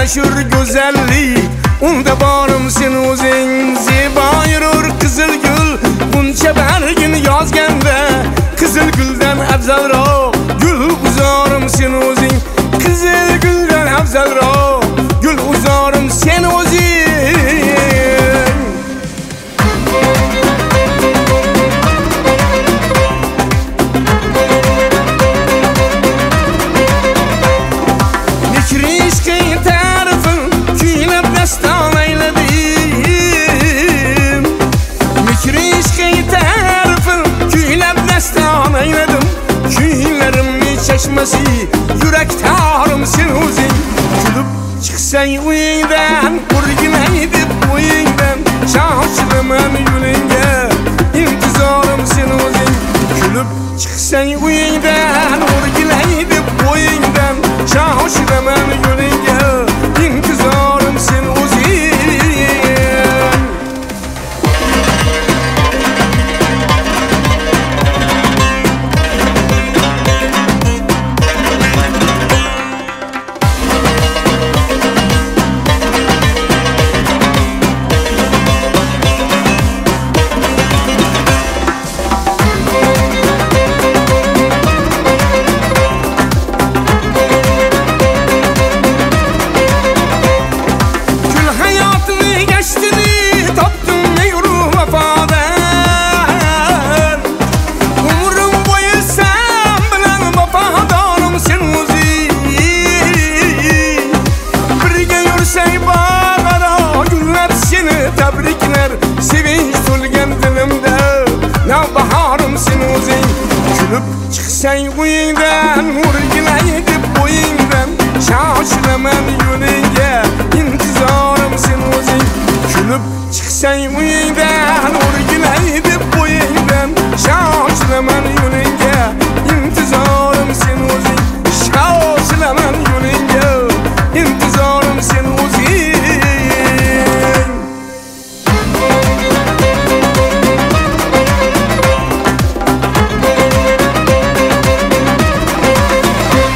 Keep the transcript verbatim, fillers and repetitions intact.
mashhur go'zallik, unda borim sen o'zing. Zebo yurur qizil gul, buncha bargini yozganda, qizil guldan afzalroq gul uzorim sen o'zing. Qizil guldan afzalroq gul uzorim sen o'zing. Çeşmesi yürek tarım sen o'zing. Kulib chiqsang uyingdan, urginaydi bo'yingdan, shoshiraman yo'lingga, intizorim sen o'zing. Kulib chiqsang uyingdan, urginaydi bo'yingdan, shoshiraman yo'lingga, intizorim sen o'zing. Sevinç to'lgan dilimda, navbaharim sen o'zing. Kulib chiqsang uyingdan, urginaydi bo'yingdan, shoshiraman yo'lingga, intizorim sen o'zing. Kulib chiqsang uyingdan